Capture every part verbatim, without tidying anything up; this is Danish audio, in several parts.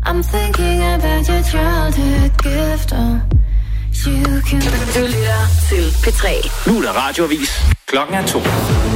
I'm thinking about your childhood gift. Oh, you can... Du lytter til P tre. Nu er der radioavis. Klokken er to.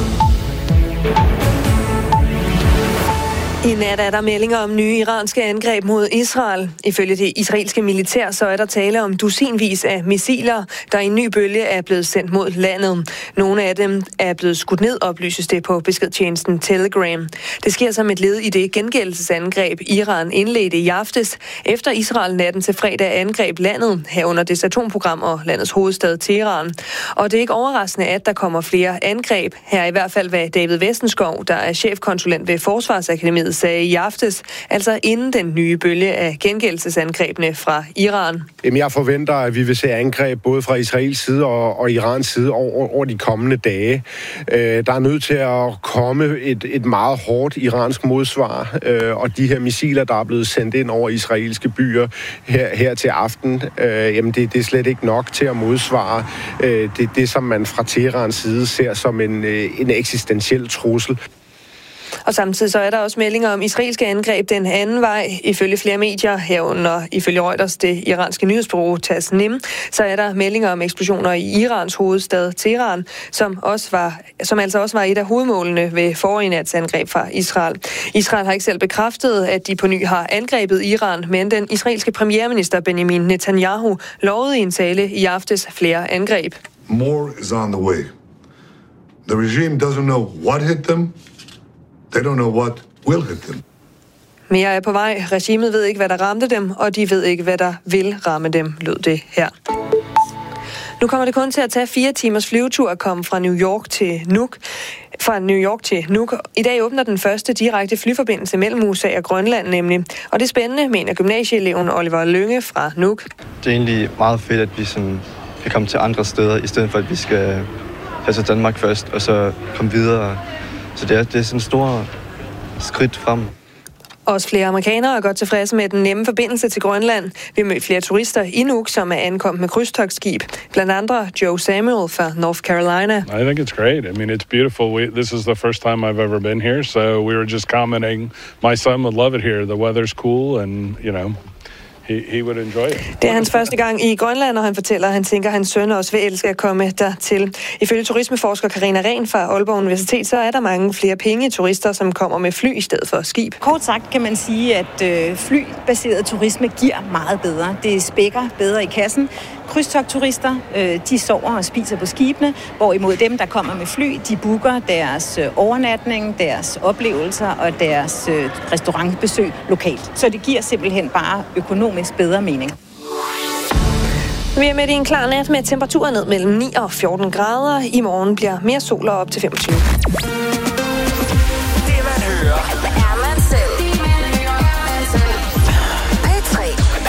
I nat er der meldinger om nye iranske angreb mod Israel. Ifølge det israelske militær, så er der tale om dusinvis af missiler, der i en ny bølge er blevet sendt mod landet. Nogle af dem er blevet skudt ned, oplyses det på beskedtjenesten Telegram. Det sker som et led i det gengældelsesangreb, Iran indledte i aftes, efter Israel natten til fredag angreb landet, herunder dets atomprogram og landets hovedstad Teheran. Og det er ikke overraskende, at der kommer flere angreb. Her er i hvert fald, hvad David Vestenskov, der er chefkonsulent ved Forsvarsakademiet, sagde i aftes, altså inden den nye bølge af gengældelsesangrebene fra Iran. Jamen, jeg forventer, at vi vil se angreb både fra Israels side og, og Irans side over, over de kommende dage. Øh, der er nødt til at komme et, et meget hårdt iransk modsvar, øh, og de her missiler, der er blevet sendt ind over israelske byer her, her til aften, øh, jamen det, det er slet ikke nok til at modsvare øh, det, det, som man fra Teherans side ser som en, øh, en eksistentiel trussel. Og samtidig så er der også meldinger om israelske angreb den anden vej. Ifølge flere medier, herunder ifølge Reuters, det iranske nyhedsbureau Tasnim, så er der meldinger om eksplosioner i Irans hovedstad Teheran, som, også var, som altså også var et af hovedmålene ved forrige nats angreb fra Israel. Israel har ikke selv bekræftet, at de på ny har angrebet Iran, men den israelske premierminister Benjamin Netanyahu lovede i en tale i aftes flere angreb. More is on the way. The regime doesn't know what hit them. They don't know what will hit them. Mere er på vej. Regimet ved ikke, hvad der ramte dem, og de ved ikke, hvad der vil ramme dem, lød det her. Nu kommer det kun til at tage fire timers flyvetur at komme fra New York til Nuuk. Fra New York til Nuuk. I dag åbner den første direkte flyforbindelse mellem U S A og Grønland nemlig. Og det er spændende, mener gymnasieeleven Oliver Lynge fra Nuuk. Det er egentlig meget fedt, at vi sådan kan komme til andre steder, i stedet for at vi skal have til Danmark først, og så komme videre. Så det er, det er sådan en stor skridt frem. Også flere amerikanere er godt tilfredse med den nemme forbindelse til Grønland. Vi har mødt flere turister i Nuuk, som er ankommet med krydstogtskib. Blandt andre Joe Samuel fra North Carolina. I think it's great. I mean, it's beautiful. We, this is the first time I've ever been here, so we were just commenting. My son would love it here. The weather's cool, and you know, he, he would enjoy it. Det er hans første gang i Grønland, og han fortæller, at han tænker, at hans søn også vil elske at komme dertil. Ifølge turismeforsker Karina Rehn fra Aalborg Universitet, så er der mange flere penge turister, som kommer med fly i stedet for skib. Kort sagt kan man sige, at øh, flybaseret turisme giver meget bedre. Det spækker bedre i kassen. Krydstogtturister, øh, de sover og spiser på skibene, hvorimod dem, der kommer med fly, de booker deres øh, overnatning, deres oplevelser og deres øh, restaurantbesøg lokalt. Så det giver simpelthen bare økonomisk bedre mening. Vi er midt i en klar nat med temperaturer ned mellem ni og fjorten grader. I morgen bliver mere sol og op til femogtyve. Det man hører, er man selv. P tre.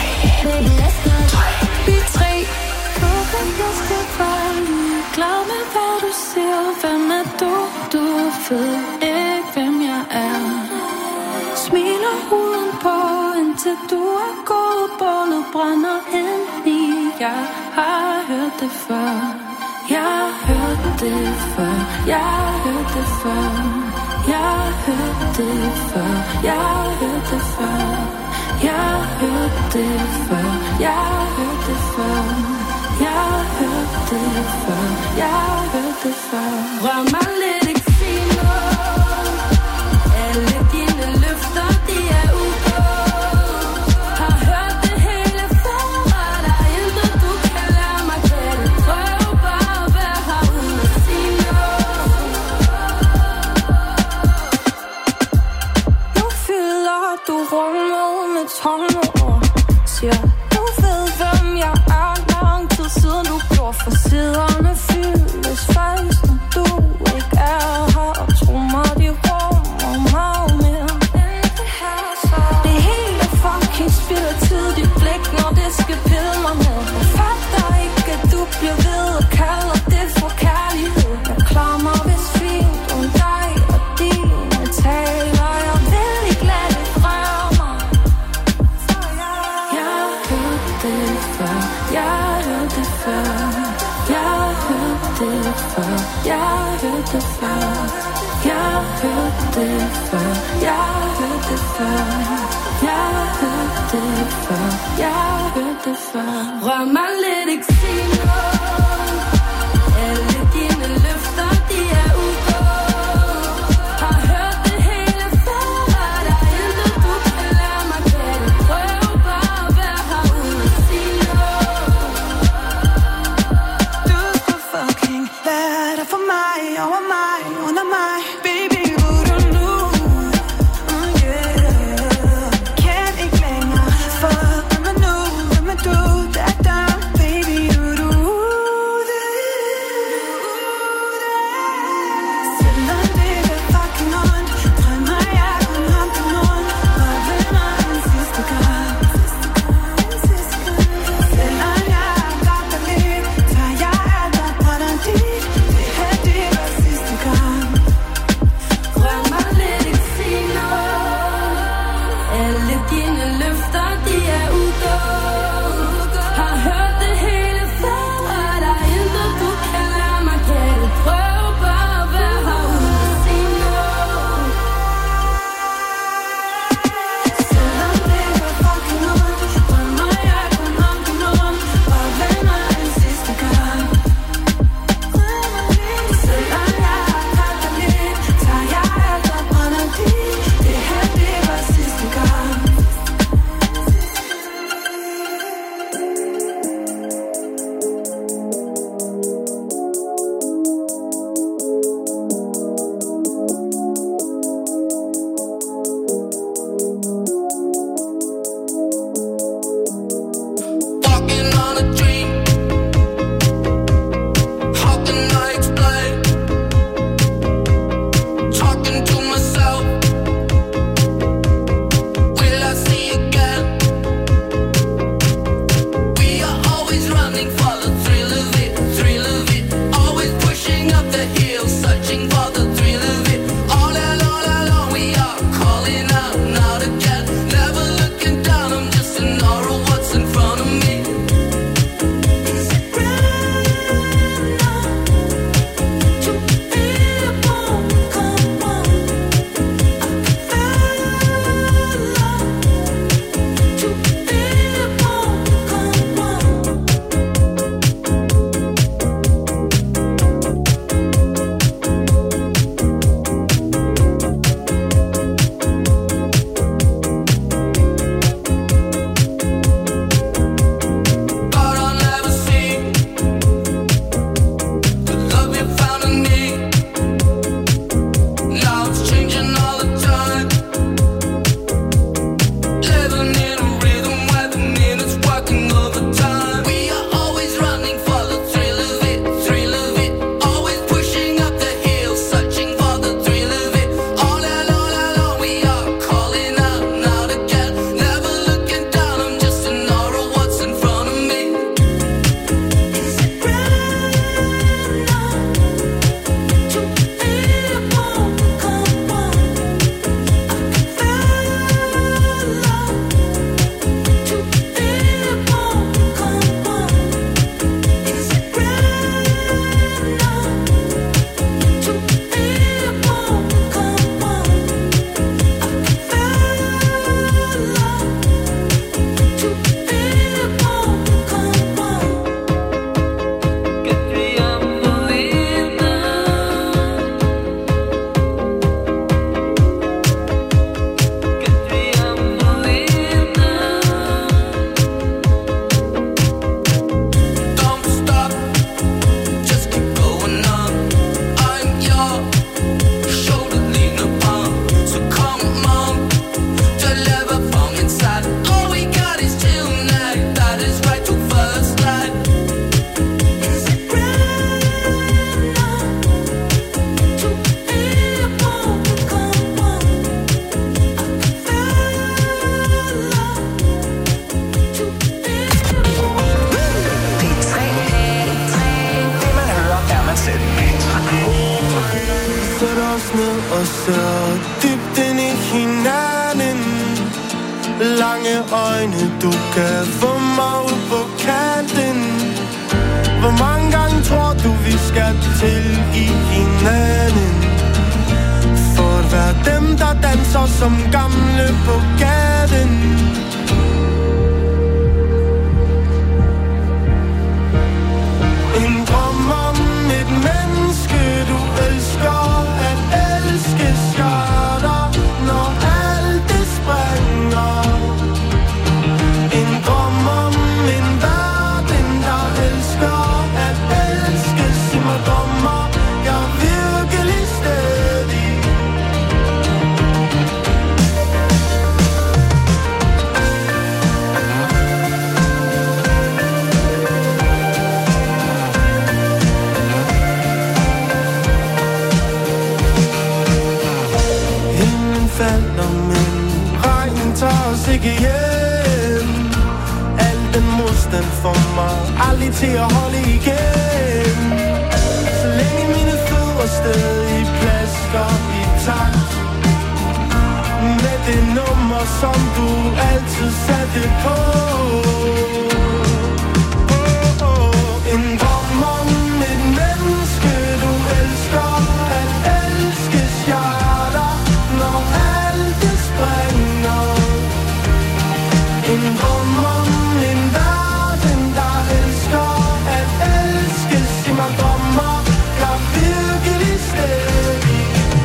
P tre. Klokken næste var lige glad med, hvad du siger. Hvem er du? Du ved ikke, hvem jeg er. Smiler huden på, indtil du er gået. Bålet brænder ind i. Jeg har hørt det før. Jeg har hørt det før. Jeg har hørt det før. Jeg har hørt det før. Jeg har hørt det før. Jeg har hørt det før. Jeg har hørt det før. Jeg har hørt det før. Jeg har hørt det før. Rør mig lidt, ikke sig noget. Alle dine løfter, de er ude. Har hørt det hele før, og der er intet, du kan lære mig kende. Prøv bare at være her uden at sige noget. Nu fylder du rummet med tomme ord. Siger, du ved, hvem jeg er. Lang tid siden du gjorde for siderne fyldes fast, når du ikke er her. Og tro mig, de rummer meget mere. Det hele fucking spilder tid, dit blik, når det skal pille mig ned. Jeg fatter ikke, at du bliver ved og kalder det for kærlighed. Jeg klarer mig vist fint om dig og dine taler. Jeg vil ikke lade det røre mig. Jeg har hørt det før. Jeg har hørt det før. Jeg har hørt det før. Jeg har hørt det før. Jeg har hørt det før. Jeg har hørt det før. Jeg har hørt det før. Jeg har hørt det før. Rør mig lidt, ikke sig noget. Alle dine løfter, de er udgået. Har hørt det hele før. Der er intet, du kan lære mig. Kan du prøve bare at være her uden at sige noget? Du skal fucking være der for mig, over mig, under mig. Baby, vil du nu? Mm, yeah. Kan ikke længere. Fuck, hvem er nu? Hvem er du? Der er der. Baby, vil du det? Selvom det er fucking ondt, drømmer jeg kun om den ondt. Og vender en sidste gang. Selvom jeg har godt dig lidt, tager jeg alt op på dig dit. Det her, det var sidste gang. Rør mig lidt, ikke sig noget. Alle dine løfter, de er udgået. Har hørt det hele før. Der er intet, du kan lære mig. Kan du prøve bare at være her uden at sige noget? Selvom det var fucking ondt, drømmer jeg kun om den ondt. Og vender en sidste gang. Selvom jeg har kaldt dig lidt, tager jeg alt og brænder dit. Det her, det var sidste gang. Walking on a dream. How can I explain? Talking to myself. Will I see again? We are always running for the thrill of it, thrill of it. Always pushing up the hill, searching for the thrill of it. All alone, alone, we are calling out, out again. Never looking down, I'm just an aura of what's in front of me. Is it real now? To be alone, come on. I feel love. To be alone, come on. But I'll never see the love you found in me. Now it's changing all the time. Living in a rhythm where the minutes working overtime. We are always running for the thrill of it, thrill of it. Always pushing up the hill, searching for the thrill of it. All alone, alone, we are calling out, out again. Never looking down, I'm just an aura of what's in front of me. Is it real now? To be alone, come on. I feel love. To be alone, come on. Is it real now? To be alone, come on. I feel love. To be alone, come on. Get me up for it now. Get me up for it now. Don't stop, just keep going on. I'm your shoulder lean upon. So come on, deliver from inside. All we got is tonight. That is right to first light. Is it real now? To be alone, come on. I feel love. To be alone. P tre. Det man hører, er man selv. Sæt os ned og ser dybt ind i hinanden. Lange øjne, du kan få mig ud på kanten. Hvor mange gange tror du, vi skal tilgive hinanden? For at være dem, der danser som gamle på gaden. igen. Al den modstand får mig aldrig til at holde igen. Så længe mine fødder stadig plasker i takt med det nummer, som du altid satte på. Oh, oh. En drøm om et menneske, du elsker. At elskes jeg er der, når alt det springer. En drøm om en verden, der elsker. At elskes i mig drømmer jeg virkelig stadig.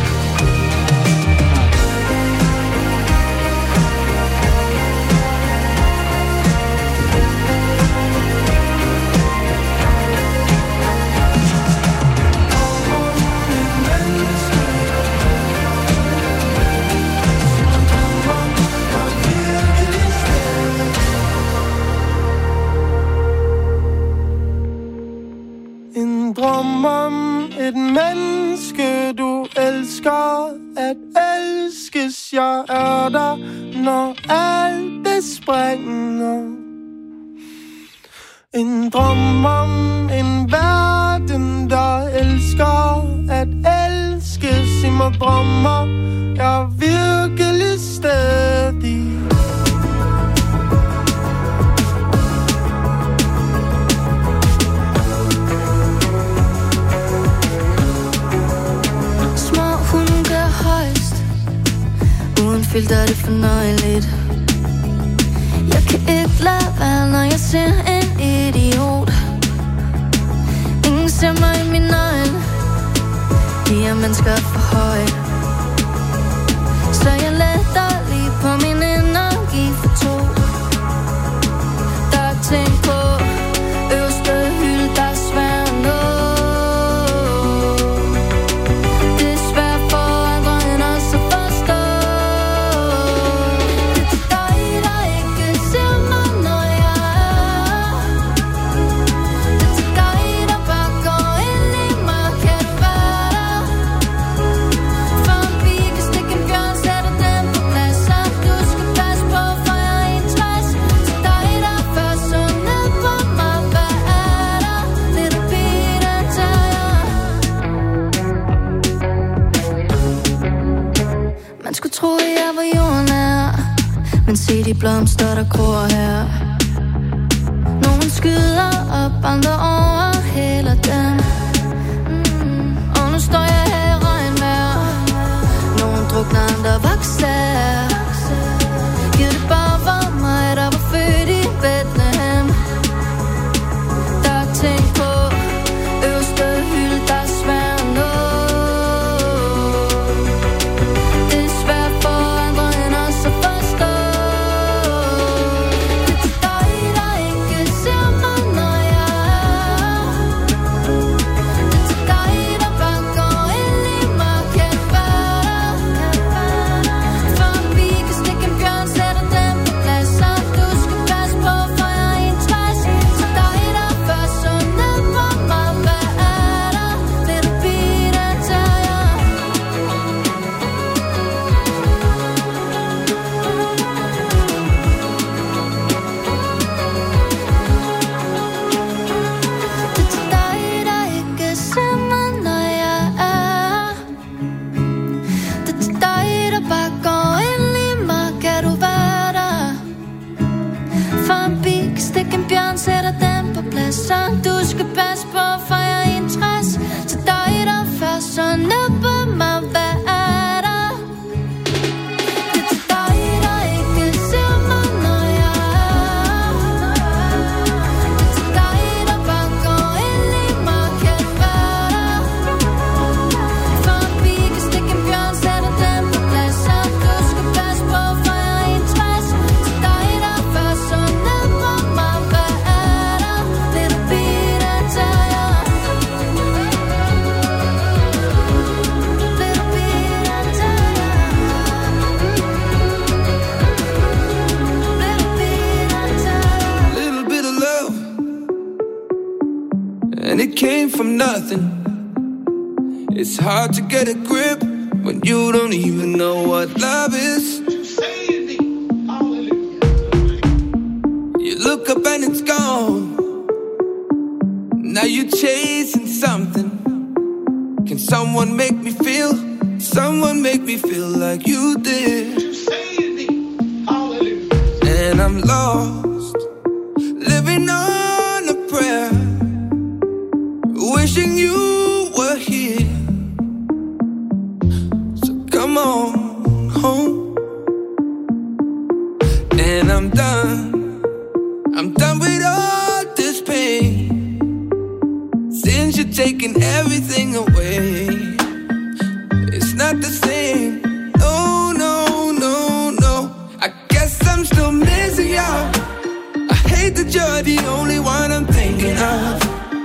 En drøm om et menneske, du elsker. At elskes jeg er der, når alt det springer. En drøm om en verden, der elsker. At elskes i mig drømmer jeg virkelig stadig. Uden filter er det fornøjeligt. Jeg kan ikke lade være, når jeg ser en idiot. Ingen ser mig i mine øjne. De her mennesker er for høje. Så jeg letter lige på min energi for to. Der er ting på øverste hylde, der er svær at nå. Man skulle tro, at jeg var jordnær, men se de blomster, der gror her. Nogle skyder op, andre overhælder dem. mm. Og nu står jeg her i regnvejr. Nogle drukner, andre vokser. Giv det bare for mig, der var født i Bethlehem. Der er ting på øverste hylde, der er svær at nå. Du skal passe på, for jeg er interesse til dig, der først så nubber mig, hvad er der? Det er til dig, der ikke ser mig, når jeg er. Det er til dig, der bare går ind i mig, kan du være der? For en pige kan stikke en bjørn, sætter den på plads. Så du skal passe på, for jeg er interesse til dig, der først så nubber mig, hvad er der? Little bit of time. and it came from nothing. It's hard to get a grip when you don't even know what love is. look up and it's gone. Now you're chasing something. Can someone make me feel? Someone make me feel like you did. And I'm lost, living on a prayer, wishing you were here. So come on home. And I'm done, I'm done with all this pain. Since you're taking everything away, it's not the same. No, no, no, no. I guess I'm still missing you. I hate that you're the only one I'm thinking of.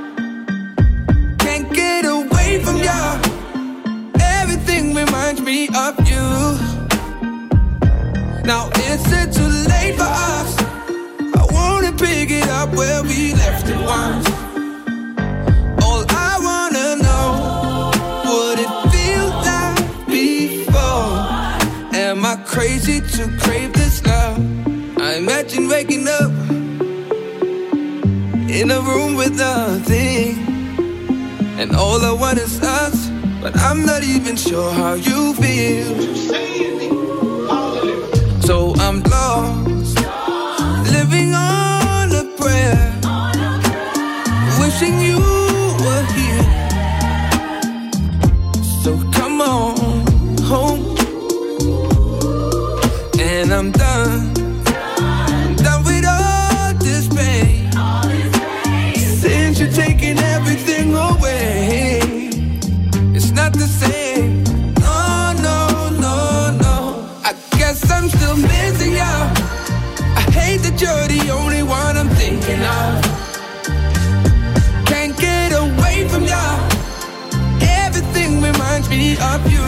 Can't get away from you. Everything reminds me of you. Now is it too late for us? I wanna pick it up where we left it once. All I wanna know, would it feel like before? Am I crazy to crave this love? I imagine waking up in a room with nothing, and all I want is us. But I'm not even sure how you feel. So I'm lost, living on a prayer, wishing you were here. So come on home. And I'm done, I'm done with all this pain. Since you're taking everything away, it's not the same. No, no, no, no. I guess I'm still missing you. I hate that you're the only one I'm thinking of. Can't get away from you. Everything reminds me of you.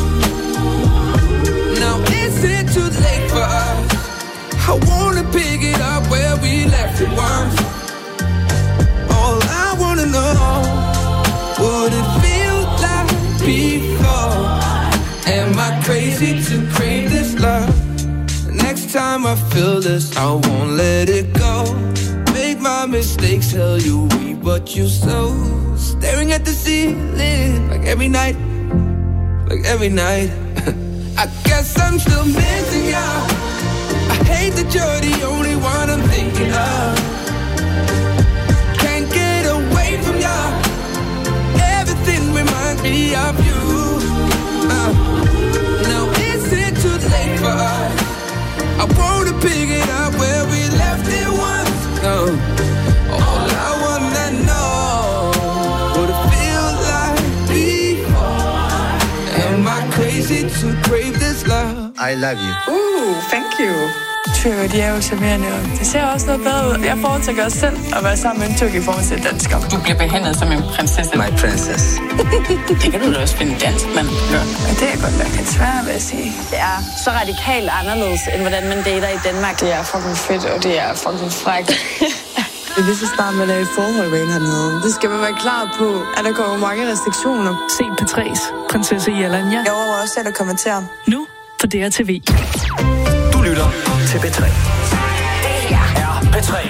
Now is it too late for us? I wanna pick it up where we left it once. All I wanna know, would it feel like before? Am I crazy to crave this love? Next time I feel this, I won't let it go. Make my mistakes, tell you we what you sow. Staring at the ceiling like every night, like every night. I guess I'm still missing you. I hate that you're the only one I'm thinking of. Can't get away from you. Everything reminds me of you. Uh, now is it too late for us? I wanna pick it up where we left it once. No, all I wanna know, would it feel like before? Am I crazy to crave this love? I love you. Uh, thank you. Tyrker, de er jo charmerende, og det ser også noget bedre ud. Jeg foretrækker også selv at være sammen med en tyrk i forhold til dansker. Du bliver behandlet som en prinsesse. My princess. Det kan du da også finde dansk, men gør. Men det er godt nok lidt svært, vil jeg sige. Det er så radikalt anderledes, end hvordan man dater i Danmark. Det er fucking fedt, og det er fucking frækt. Det er lige så snart, man er i forhold med en hernede. Det skal man være klar på, at der kommer mange restriktioner. Se P tre's Prinsesse Jelanja. Jeg overvejer også selv at kommentere. Nu på D R T V. Du lytter til P tre. Det her er P tre.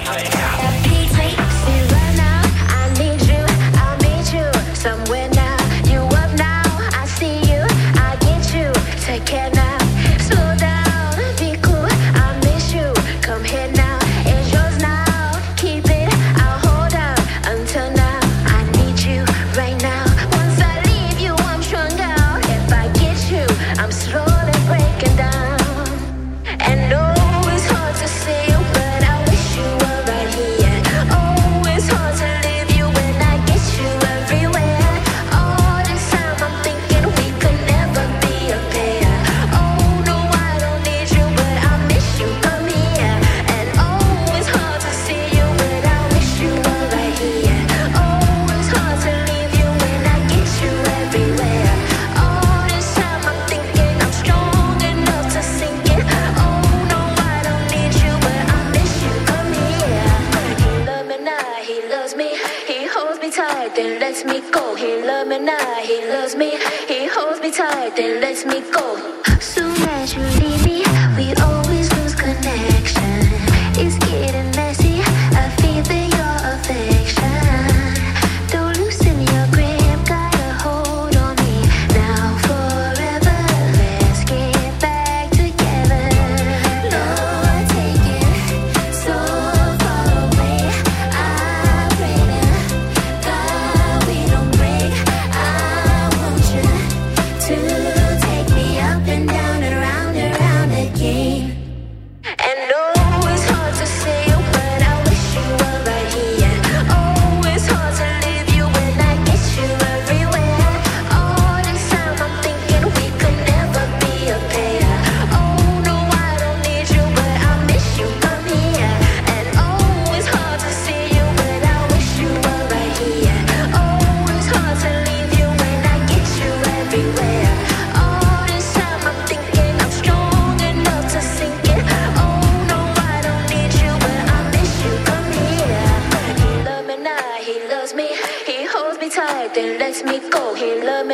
Then lets me go. Soon as you leave me, we always lose connection. It's getting messy.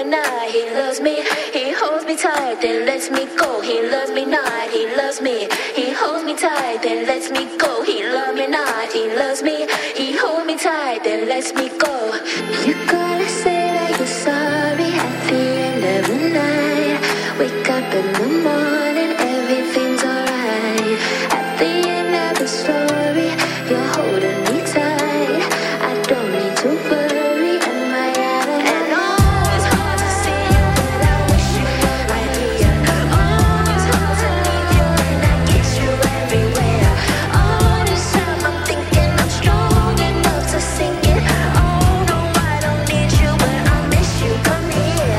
not. He loves me. He holds me tight, then lets me go. He loves me not. He loves me. He holds me tight, then lets me go. He loves me not. He loves me. He holds me tight, then lets me go. You gotta say that you're sorry at the end of the night. Wake up in the morning, everything's alright. At the end of the story, you're holding me tight. I don't need to worry, am I out of hand? Oh, it's hard to see you, but I wish you were right here. Oh, it's hard to leave you, and I get you everywhere. All this time I'm thinking I'm strong enough to sink it. Oh no, I don't need you, but I miss you. Come here.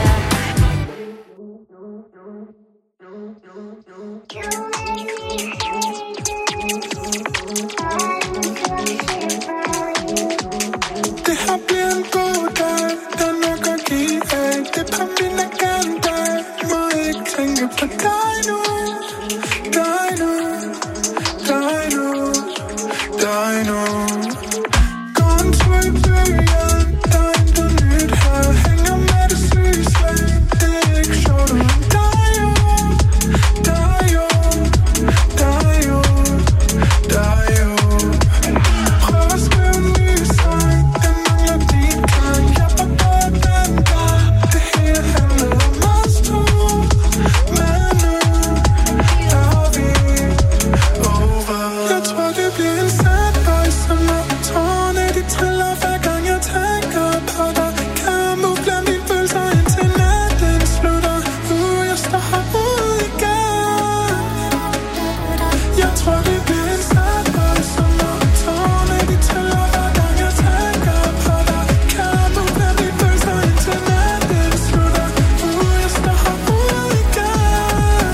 Det her bliver en god dag, der nok at give af. Det er på min agenda, må ikke tænke på dig nu. Dig nu, dig nu, dig nu. Gå en tur i byen, der er intet nyt her. Hænger med det syge slag, det er ikke sjovt uden dig jo. Dig jo, dig jo, dig jo. Prøv at skrive en ny sang, den mangler din klang. Jeg var bare den der, det hele handler om os to. Men nu er vi over. Jeg tror det bliver en sad boy, som når tårerne de triller hver gang jeg tænker på dig. Kammo bliver mine følelser indtil natten slutter. Uh, jeg står herude igen. Jeg tror det bliver en sad boy, som når tårerne de triller hver gang jeg tænker på dig. Kammo bliver mine følelser indtil natten slutter. Uh, jeg står herude igen.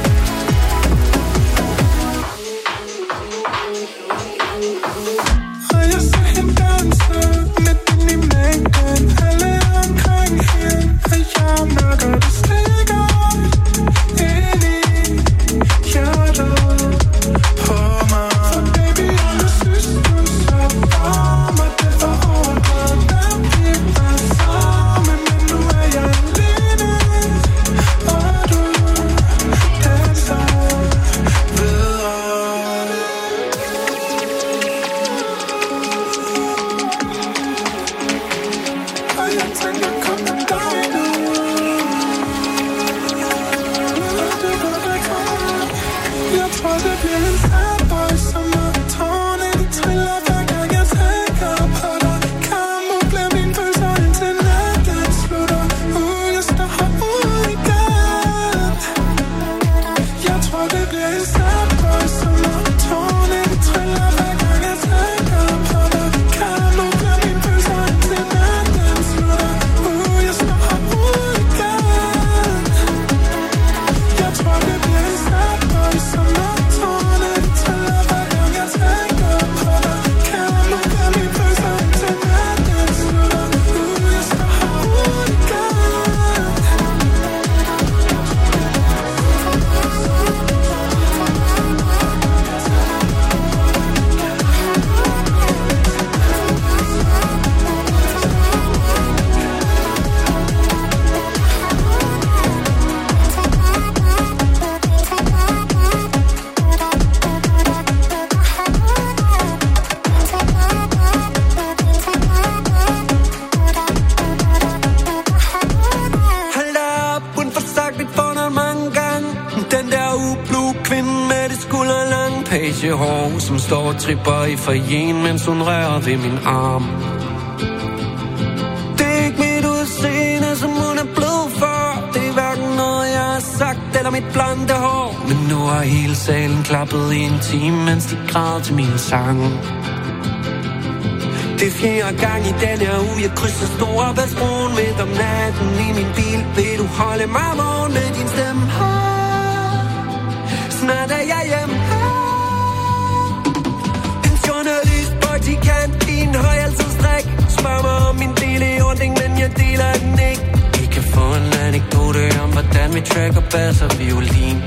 Og jeg ser hende danse midt inde i mængden. Alle omkring hende, og jeg mærker det stikker ind i hjertet på mig. For baby, jeg synes du så varm, og det var overdrevet, da vi var sammen. Men nu er jeg alene, og du danser videre. Og jeg tænker kun på dig nu. Du ved det godt. Jeg tror det bliver en sad boy, som når tårerne de triller hver gang jeg tænker på dig. Kammo bliver mine følelser indtil natten slutter. Uh, jeg står herude igen. Jeg tror det bliver en sad boy, som når tårerne de triller hver gang jeg tænker på dig. Kammo bliver mine følelser indtil natten slutter. Uh, jeg står herude igen. Jeg tror det bliver en sad boy, som når tårerne de triller hver gang jeg tænker på dig. Kammo bliver mine følelser indtil natten slutter. Uh, jeg står herude igen. Hold da op, hun får sagt mit fornavn mange gange. Den der ublu kvinde med det skulderlange pagehår, som står og tripper i foyen, mens hun rører ved min arm. Det er ikke mit udseende, som hun er blevet for. Det er hverken noget, jeg har sagt, eller mit blonde hår. Men nu har hele salen klappet i en time, mens de græd til min sang. Det er fjerde gang i den her uge, jeg krydser Storebæltsbroen midt om natten i min bil. Vil du holde mig vågen med din stemme? Snart er jeg hjemme. En journalist, praktikant i en højaldsstræk. Spørg mig om min del i ordning, men jeg deler den ikke. Vi kan få en anekdote om, hvordan vi tracker bass og violin.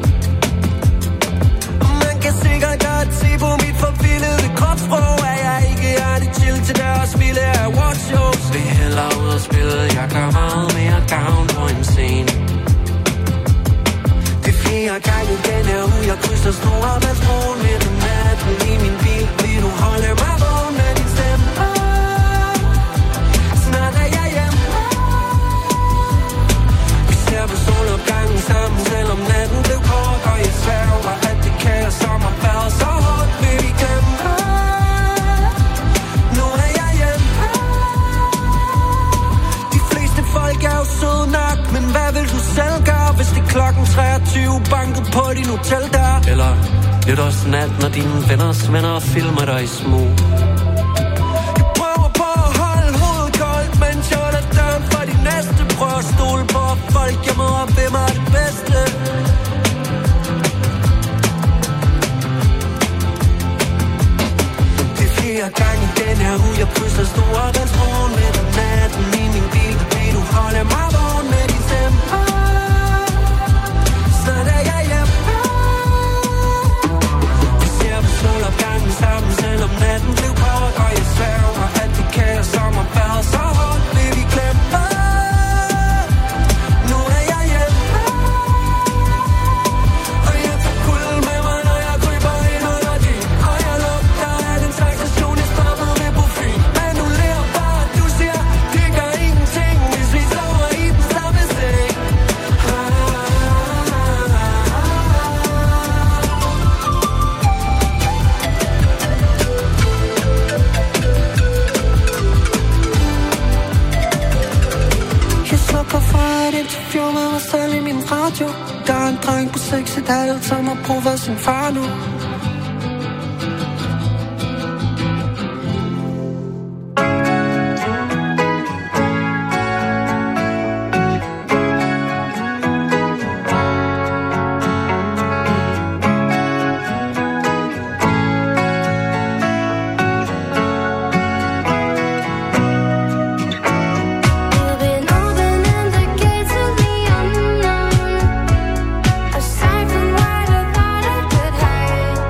Man kan sikkert godt se på mit forvildede kropssprog, at jeg ikke har det chill til deres vilde awardshows. Vi hælder ud og spille, jeg gør meget mere gang. hoteldør. Eller nytårsnat, når dine venners venner filmer dig i smug. Jeg prøver på at holde hovedet koldt, mens jeg holder døren for de næste. Prøver at stole på folk, jeg møder ved mig det bedste. Det er fjerde gang i den her uge, jeg krydser Storebæltsbroen midt om natten i min bil. Fordi du holder mig vågen med dit tempo. Snart er jeg hjemme. Vi ser på solopgangen sammen, selvom natten blev kort. Og jeg sværger, at det kaos som har været så hårdt, vil vi glemme. Nu er jeg hjemme. Og jeg tager kulden med mig, når jeg kryber ind under din. Og jeg lugter af den slags station, jeg stoppede ved på Fyn. Men nu lærer bare, du siger, det gør ingenting, hvis vi sover i den samme seng. Jeg slukker for et interview med mig selv i min radio. Der er en dreng på seks et halvt, som har prøvet sin far nu. You've been opening the gate to the unknown. Aside from what I thought I could hide.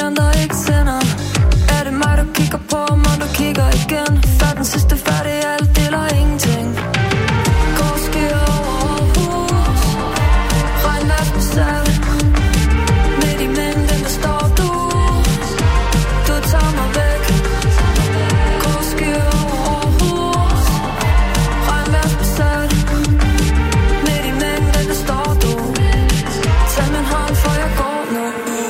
andre ikke sender. Er det mig, du kigger på, om du kigger igen? Før den sidste færdig, alt eller ingenting. Går skyer over hus, regnvejr på sal. Midt i mængden, der står du. Du tager mig væk. Går skyer over hus, regnvejr på sal. Midt i mængden, der står du. Tag min hånd, for jeg går nu.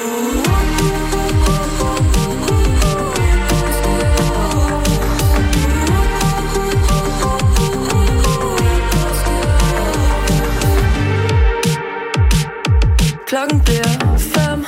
Klokken bliver fem.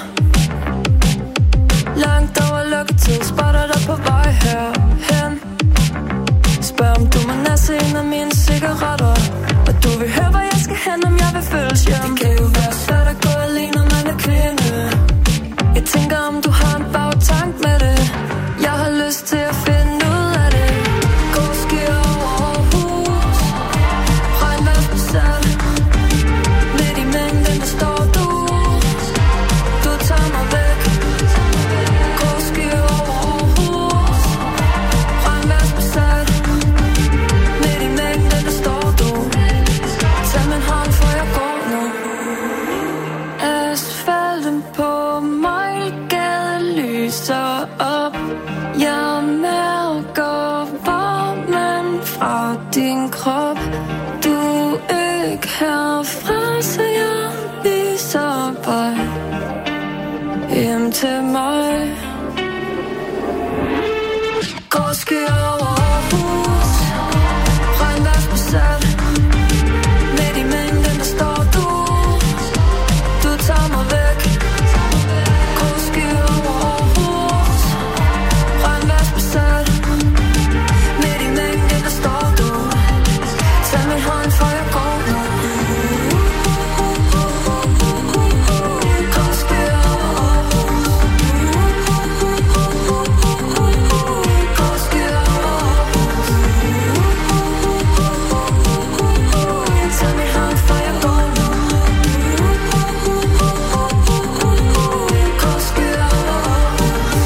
Langt over lukketid. Spotter dig på vej herhen. Spørg om du må næse en af mine cigaretter. Og du vil høre hvor jeg skal hen, om jeg vil følges hjem. Det kan jo være svært at gå alene, når man er kvinde. Jeg tænker om du har en bagtank med det. Jeg har lyst til at finde ud af det. Gå skyer over hus, regnvejr på sal. Midt i mængden, der står du. Du tager mig væk. Gå skyer over hus, regnvejr på sal. Midt i mængden, der står du. Tag min hånd, for jeg går nu. Asfalten på Mejlgade lyser op. Jeg mærker varmen fra din krop. Du er ikke herfra, så jeg viser vej hjem til mig. Går skyer over hus, regnvejr på sal. Midt i mængden, der står du. Du tager mig væk. Går skyer over hus, regnvejr på sal. Midt i mængden, der står du. Tag min hånd, for jeg går nu. Går skyer over hus, går skyer over hus. Tag min hånd, for jeg går nu. Går skyer over hus.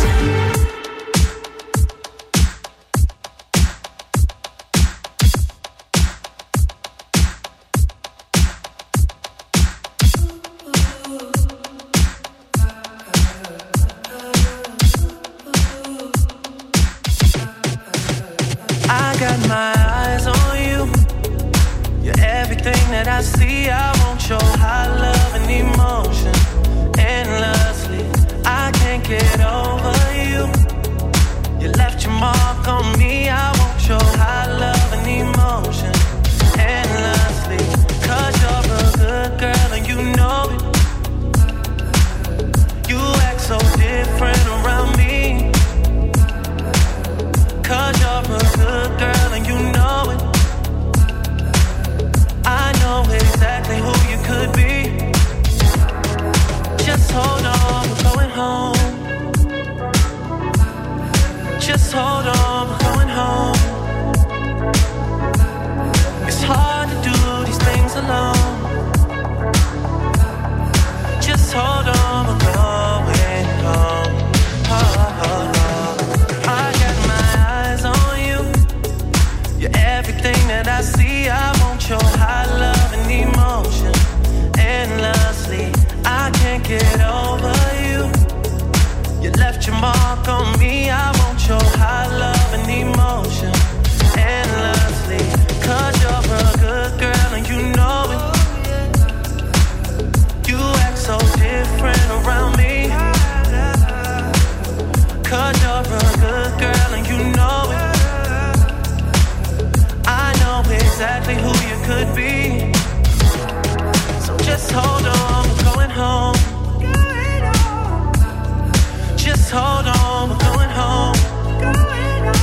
I got my eyes on you. You're everything that I see. I want your high love and emotion endlessly. I can't get over you. You left your mark on me. I want your high love and emotion endlessly. Cause you're a good girl and you know it. You act so different around me. Cause you're a good girl and you know it. I know exactly who you could be. Just hold on, we're going home. Just hold on, we're going home. It's hard to do these things alone. Just hold on, we're going home. Oh, oh, oh. I got my eyes on you. You're everything that I see. I want your high love and emotion endlessly. I can't get over you. You left your mark on me. I want your high love and emotion endlessly. Cause you're a good girl and you know it. You act so different around me. Cause you're a good girl and you know it. I know exactly who you could be. So just hold on, we're going home. Just hold on, we're going home.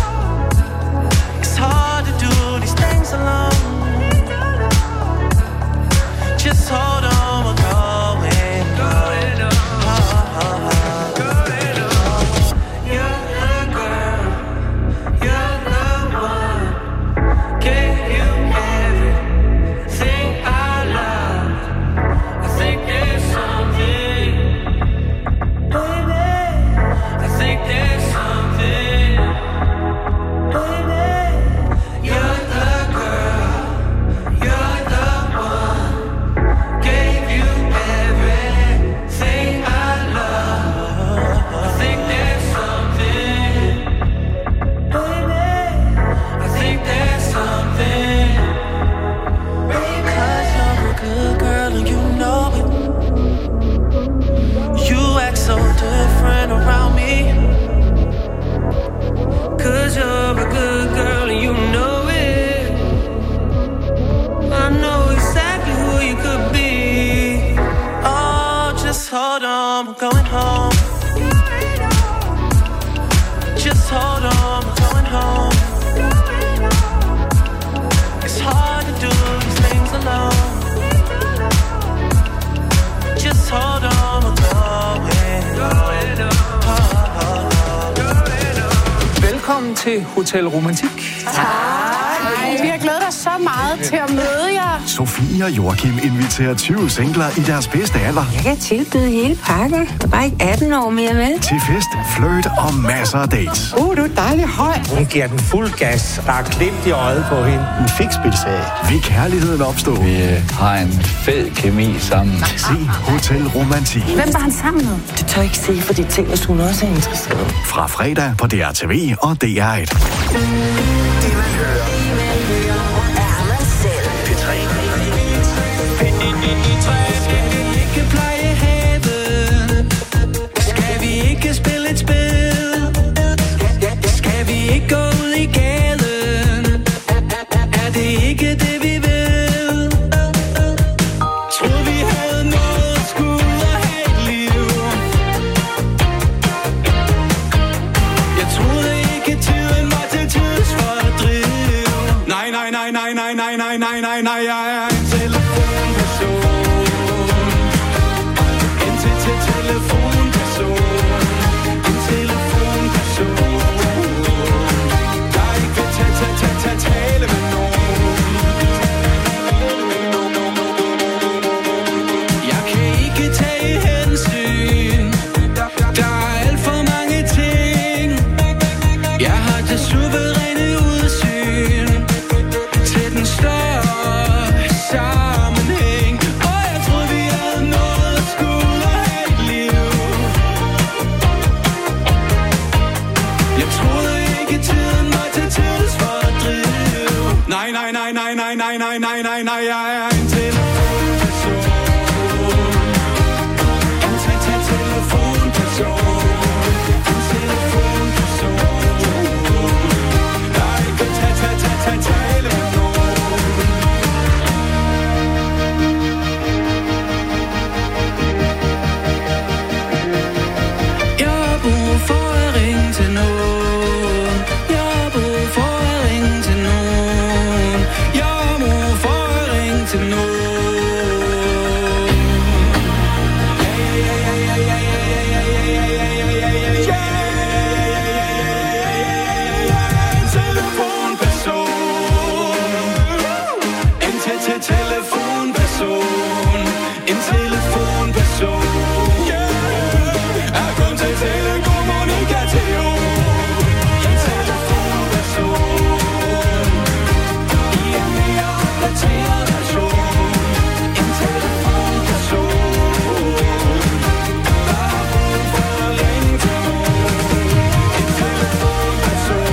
on, we're going home. Just hold on, we're going home. It's hard to do these things alone. Just hold on, we're going home. Velkommen til Hotel Romantik. Tak. Vi har glædet os så meget til at møde jer. Sofie og Joachim inviterer tyve singler i deres bedste alder. Jeg kan tilbyde hele pakken. Bare ikke atten år mere, vel? Til fest, fløjt og masser af dates. Uh, du er dejlig høj. Hun giver den fuld gas. Der er glimt i øjet på hende. En fikspilsag. Vil kærligheden opstå? Vi har en fed kemi sammen. Se Hotel Romantik. Hvem var han sammen med? Du tør ikke se, for de ting, hvis hun også er interesseret. Fra fredag på D R T V og D R et. Skal vi ikke pleje haven? Skal vi ikke spille et spil? Skal vi ikke gå ud i gaden? Er det ikke det vi vil? Troede vi havde noget at skulle have et liv. Jeg troede ikke tiden var til tidsfordriv. Nej, nej, nej, nej, nej, nej, nej, nej, nej, nej, jeg er en telefonperson. En til til telefonperson. En telefonperson. Der ikke vil tage, tage, tage, tage, tale med nogen. Jeg kan ikke tage hensyn. Der er alt for mange ting. Jeg har det suveræne udsyn til den større sammenhæng. Og jeg troede vi havde noget at skulle have et liv. Jeg troede ikke tiden var til tidsfordriv. Nej, nej, nej, nej, nej, nej, nej, nej, nej, nej, jeg er en telefonperson. En til til telefonperson. En telefonperson. Der ikke vil tage, tage, tage, tage, tale med nogen. Jeg har brug for at ringe til nogen. Jeg har brug for at ringe til nogen. Jeg har brug for at ringe til nogen. En telefonperson. En til til telefonperson. En telefonperson. Er kun til telekommunikation. En telefonperson. I en mere opdateret version. En telefonperson. Der har brug for at ringe til nogen. En telefonperson.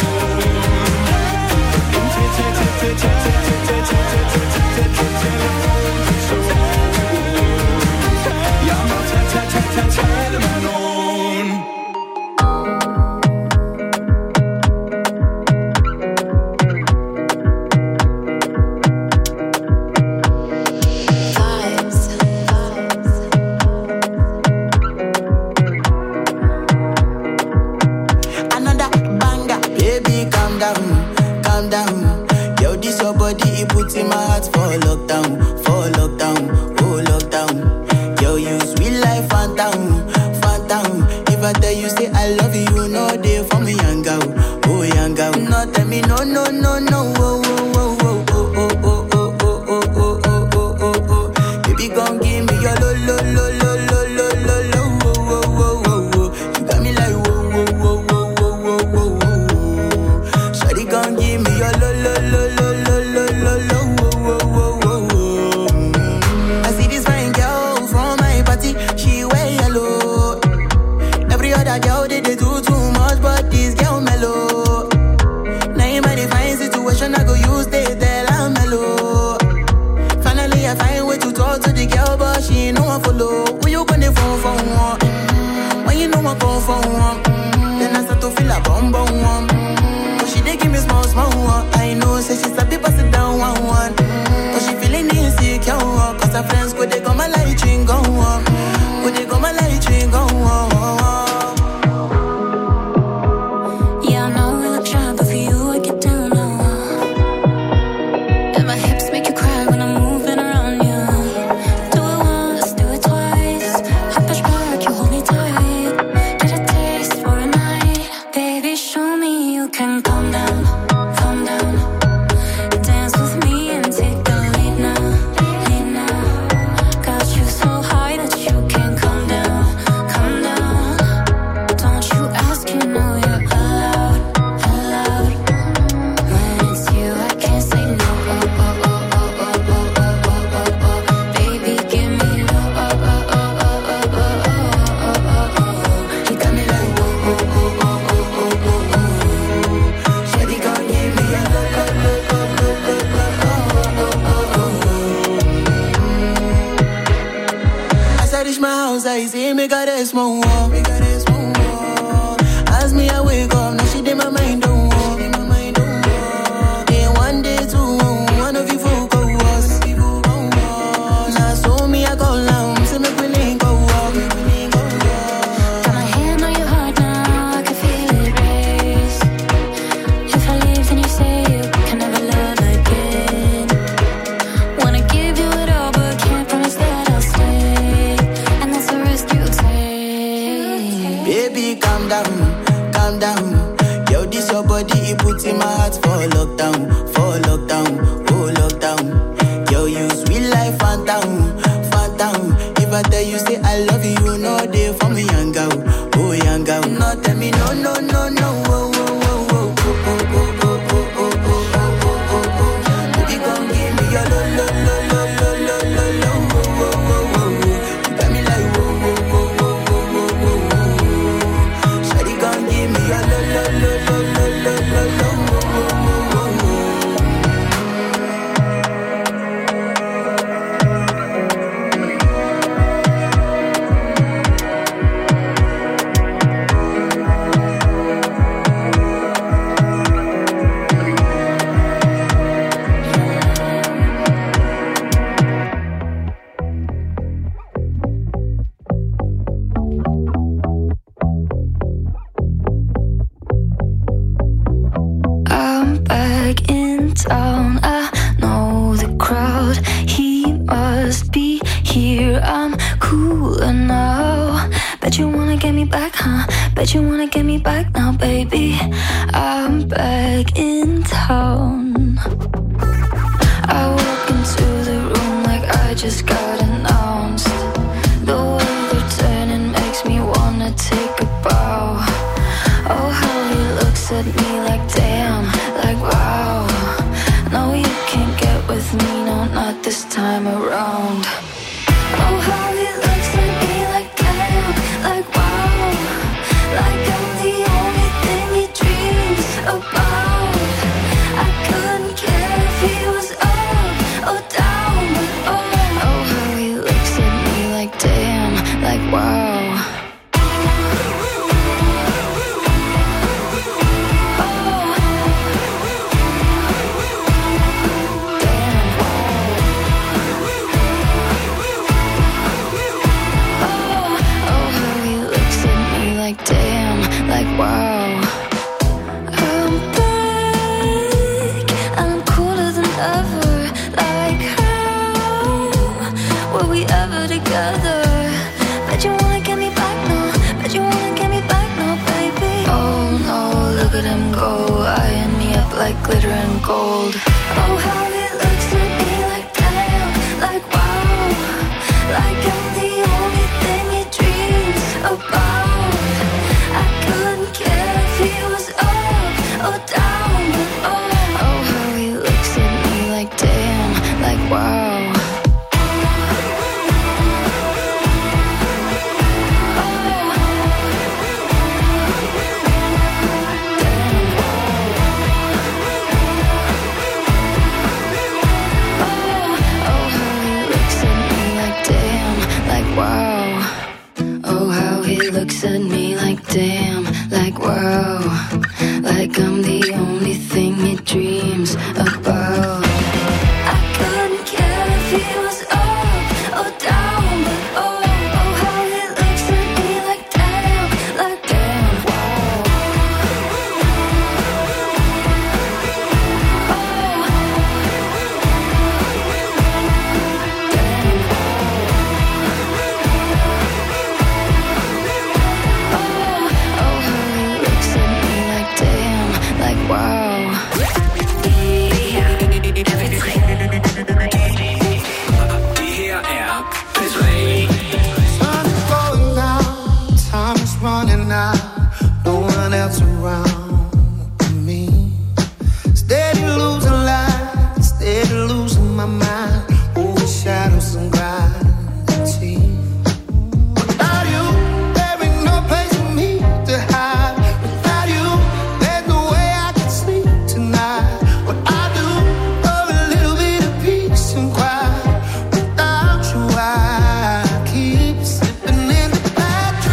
En til til til til til til til til til til til telefonperson. Jeg må tage, tage, tage, tage, tale med nogen. Another banger, baby, calm down, calm down. Yo, this your body, it puts in my heart for lockdown, for lockdown, oh lockdown. Yo, you sweet life, phantom, phantom. If I tell you say I love you, you know they for me, young girl, oh young girl. No, tell me no, no, no, no, oh, oh, oh, oh, oh, oh, oh, oh, oh, oh, oh, oh, oh, oh. Baby, gon' give me your lo, lo, lo, lo, lo, lo, lo, lo, oh, oh, oh, oh, oh. You got me like whoa, whoa, whoa, whoa, whoa, whoa, whoa, whoa. Shawty gon' give me your lo, lo, lo, lo, lo, lo, lo, lo, oh, oh, oh, oh, oh. I see this fine girl from my party, she wear yellow. Every other girl they, they do too much, but this girl mellow. Now in my divine situation, I go use they tell I'm mellow. Finally I find way to talk to the girl, but she ain't no one follow. Who you gonna phone for one? When you know I come for one, then I start to feel a bum bum one. But she dey give me small small one. I know say she start to pass it down one one. But she feeling insecure, cause her friends go they go my light ring go on. Go they go my light ring a small war, we got a small war. As me I wake up, now she did my mind don't walk. Day one, day two, one of you folk go us. Now so me I go down, say make we link go walk. Got my hand on your heart now, I can feel it race. If I leave, then you say you can never love again. Wanna give you it all, but can't promise that I'll stay. And that's the risk you take. Baby, calm down, calm down. Yo, this your body, it puts in my heart for lockdown, for lockdown, oh lockdown. Yo, you sweet life, phantom, phantom. If I tell you say I love you, you know they for me, young girl, oh young girl. No, tell me no, no, no, no, oh, oh, oh, oh, oh, oh, oh, oh, oh, oh, oh, oh. Baby, come give me your lo, lo, lo, lo, lo, lo, lo, lo, oh, oh, oh, oh. You got me like whoa, whoa, whoa, whoa, whoa, whoa, whoa. Shawty, come give me your lo, lo, lo, lo, lo, lo, lo, lo, oh, oh, oh, oh. I'm back in town. I know the crowd. He must be here. I'm cooler now. Bet you wanna get me back, huh? Bet you wanna get me back now, baby. I'm back in town. I walk into the room like I just got announced. The way they're turning makes me wanna take a bow. Oh, how he looks at me like damn, like wow. No, you can't get with me, no, not this time around. Oh, how he looks at me like damn, like wow. Like I'm the only thing he dreams about. I couldn't care if he was up or down, but oh, oh, how he looks at me like damn, like wow. Damn, like wow. I'm back, I'm cooler than ever. Like how were we ever together? Bet you wanna get me back now. Bet you wanna get me back now, baby. Oh no, look at him go, eyeing me up like glitter and gold. Oh, how he looks at me like damn, like wow. Like I'm the only thing he dreams about. Oh, down, oh, oh, how he looks at me like damn, like wow. Looks at me like damn, like wow. Like I'm the only thing he dreams about. I couldn't care if he was up or down, but oh, oh, how he looks at me like damn, like damn, wow. Bad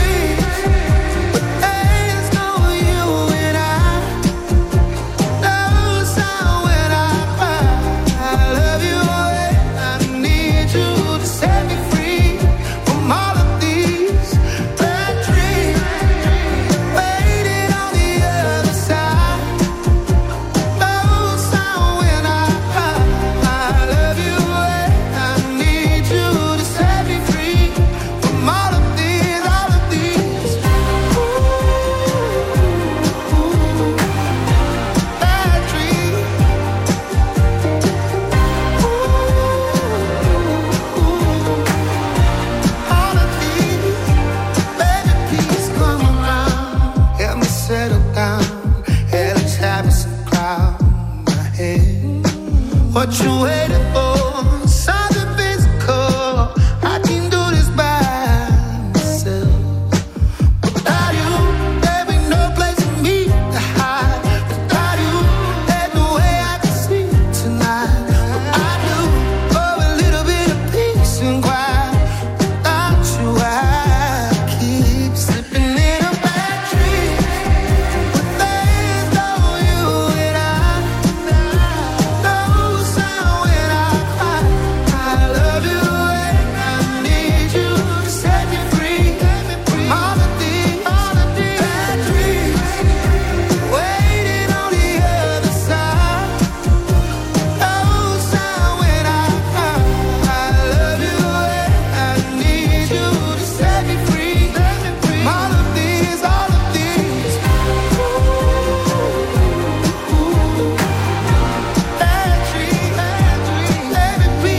what you waiting for? Something physical. I can do this by myself. Without you, there be no place for me to hide. Without you, there's no way I can sleep tonight. But I do for a little bit of peace and quiet. Without you, I keep slipping in a bad dream. But there's no you and I. No sound when I cry. I love you and I need you to set me free. All of these, all of these bad dreams waiting on the other side. No sound when I cry. I love you and I need you to set me free. All of these, all of these bad dreams, bad dreams, let me be.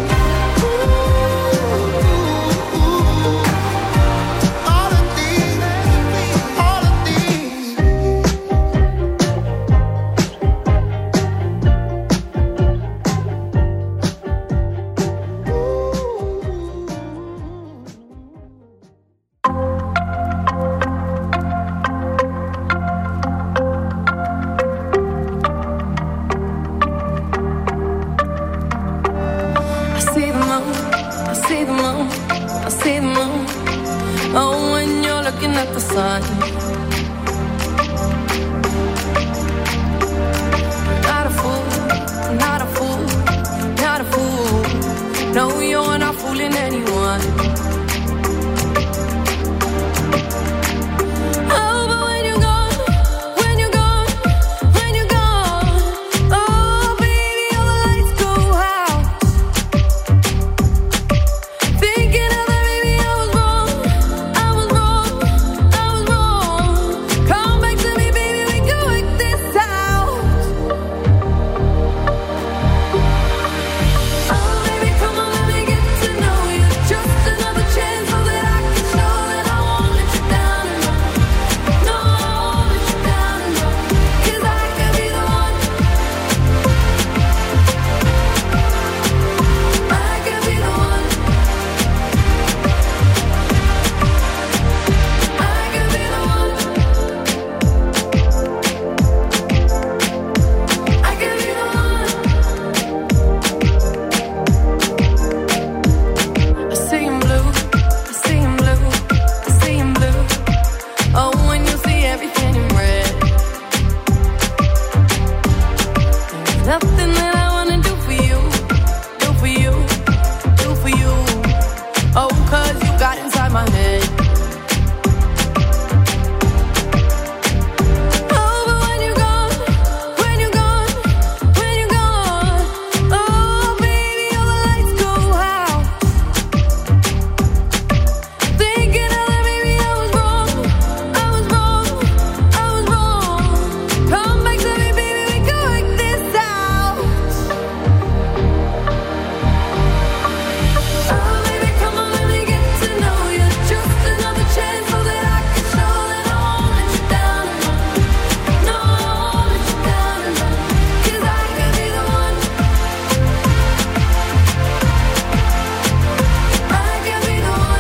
All of these, all of these. I see the moon, I see the moon, I see the moon. Oh, when you're looking at the sun. Not a fool, not a fool, not a fool. No, you're not fooling anyone. Oh, but when you're gone, when you're gone, when you're gone. Oh, baby, all the lights go out. Thinking of that, baby, I was wrong. I was wrong. I was wrong. Come back to me, baby, we can work this out. Oh, baby, come on, let me get to know you. Just another chance so that I can show that I won't let you down. No, I won't let you down. 'Cause I could be the one. I could be the one. I could be the one. I could be the one. I see him blue, I see him blue, I see him blue. Oh, when you see everything in red. There's nothing that I wanna do for you, do for you, do for you. Oh, 'cause you got inside my head. Oh, but when you're gone, when you're gone, when you're gone. Oh, baby, all the lights go out. Thinking of that, baby, I was wrong. I was wrong. I was wrong. Come back to me, baby, we can work this out. Oh, baby, come on, let me get to know you. Just another chance so that I can show that I won't let you down. No, I won't let you down. 'Cause I could be the one. I could be the one.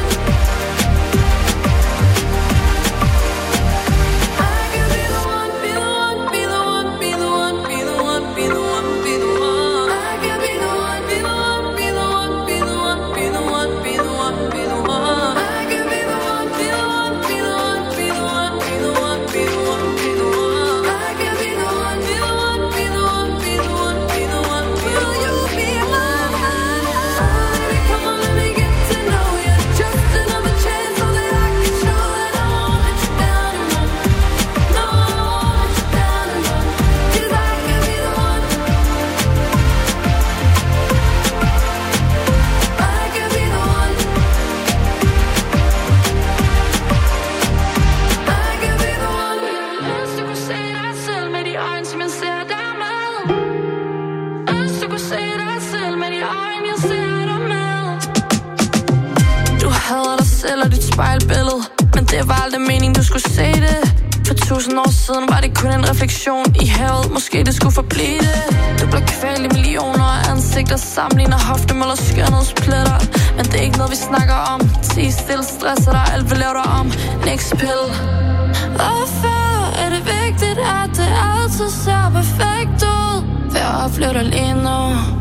I could be the one, be the one, be the one, be the one, be the one, be the one, be the one. I could be the one, be the one, be the one, be the one, be the one, be the one, be the one. I could be the one, be the one, be the one, be the one, be the one, be the one, be the one. I could be the one, be the one, be the one, be the one, be the one. Will you be mine? Oh, baby, come on, let me get to know you. Just another chance so that I can show that I won't let you down. No, I won't let you down. 'Cause I could be the one. I could be the one. I could be the one. Ønsker du se dig selv med de øjne, som jeg ser dig med? Ønsker du se dig selv med de øjne, jeg ser dig med? Du hader dig selv og dit spejlbillede, men det var aldrig meningen, du skulle se det. For tusind år siden var det kun en refleksion i havet, måske det skulle forblive det. Du blev kvalt i millioner af øjeblik, der sammenligner hoftemøller og skønhedspletter. Men det er ikke noget, vi snakker om. Tig stille, stresser dig, alt vil lave dig om. Next pill. Hvorfor er det vigtigt, at det altid ser perfekt ud? For jeg oplever dig lige nu.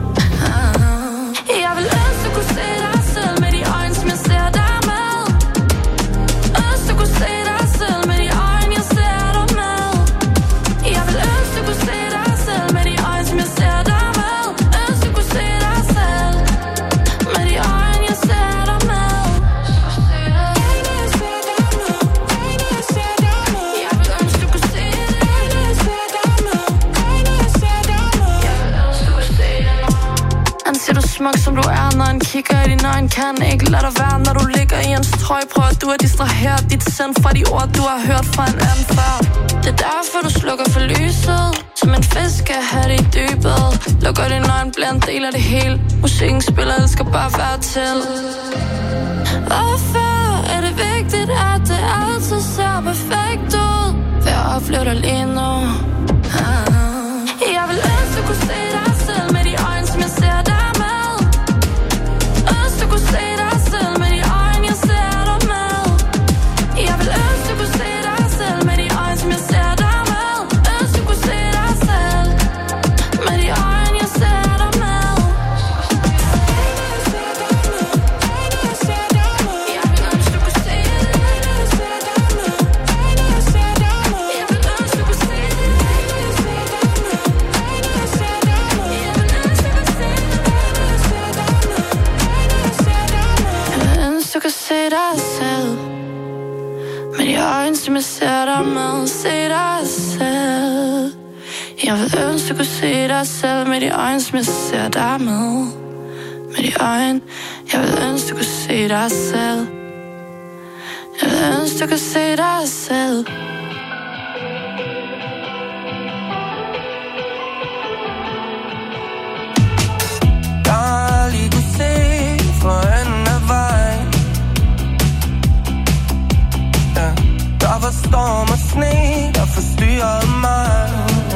Jeg vil ønske, du kunne se dig selv med de øjne, som jeg ser dig med. Ønske, du kunne se dig selv med de øjne, jeg ser dig med. Jeg vil ønske, du kunne se dig selv med de øjne, som jeg ser dig med. Ønske, du kunne se dig selv med de øjne, jeg ser dig med. Smuk som du er, når han kigger i dine øjne. Kan ikke lade dig være, når du ligger i hans trøje. Prøver du at distrahere dit sind fra de ord, du har hørt fra en anden før. Det er derfor, du slukker for lyset, som en fisk kan have det i dybet. Lukker dine øjne, bliver en del af det hele. Musikken spiller, det skal bare være til. Hvorfor er det vigtigt, at det altid ser perfekt ud? For jeg oplever dig lige nu. Jeg vil ønske, du kunne se dig selv med de øjne, som jeg ser dig. Se dig selv med de øjne, jeg ser dig med. Jeg vil ønske, du kunne se dig selv med de øjne, som jeg ser dig med. Ønske, du kunne se dig selv med de øjne, jeg ser dig med. Jeg vil ønske, du kunne se dig. Jeg vil ønske, du kunne se dig. Du kan se dig selv med de øjne, som jeg ser dig med. Se dig selv. Jeg vil ønske, du kunne se dig selv med de øjne, som jeg ser dig med. Med de øjne. Jeg vil ønske, du kunne se dig selv. Jeg vil ønske, du kunne se dig selv. Jeg lige kunne se for enden af vejen. Der var storm og sne, der forstyrrede mig.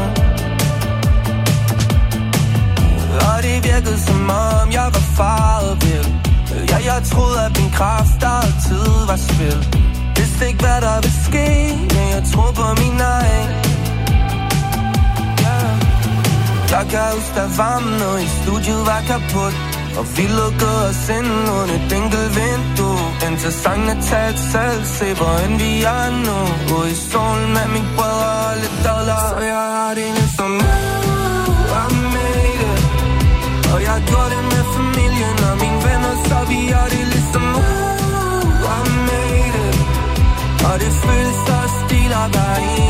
Og det virkede som om jeg var faret vild. Ja, jeg troede at min kraft altid var spil. Vidste ikke hvad der ville ske, men jeg troede på min egen. yeah. Jeg kan huske at varmen og i studiet var kaput. Og vi lukkede os ind under et enkelt vindue. Indtil sangene talte selv. Se hvor end vi er nu. Og i solen med mine brødre og lidt dadler. Så jeg har det ligesom nu. I made it. Og jeg har gjort det med familien og mine venner. Så vi har det ligesom nu. I made it. Og det føles så stil at være i.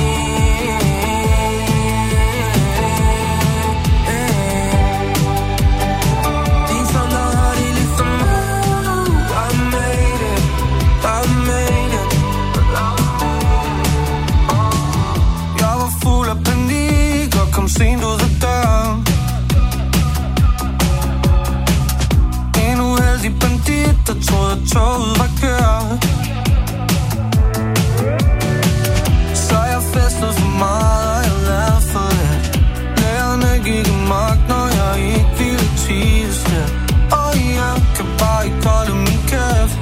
Kom sent ud af døren. En uheldig bandit, der troede at toget var kørt. Så jeg festede for meget, og jeg lavede for det. Lærerne gik amok, når jeg ikke ville tease det. Og jeg kan bare ikke holde min kæft.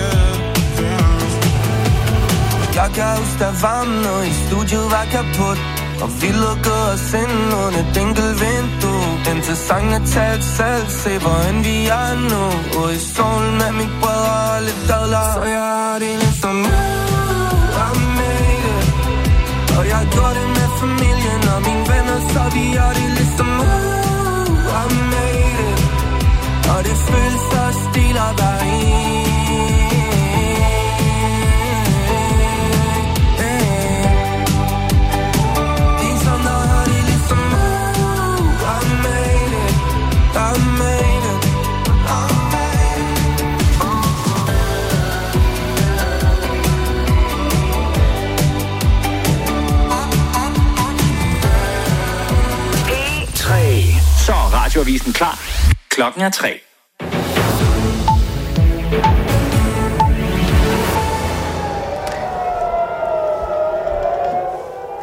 Jeg kan huske at varmen, og i studiet var kaput. Og vi lukkede os ind under et enkelt vindue. Indtil sangene talte selv. Se hvor end vi er nu. Og i solen med mine brødre og lidt dadler. Så jeg har det ligesom nu. I made it. Og jeg har gjort det med familien og mine venner. Så vi har det ligesom nu. I made it. Og det føles så stil at være i. Så er radioavisen klar. Klokken er tre.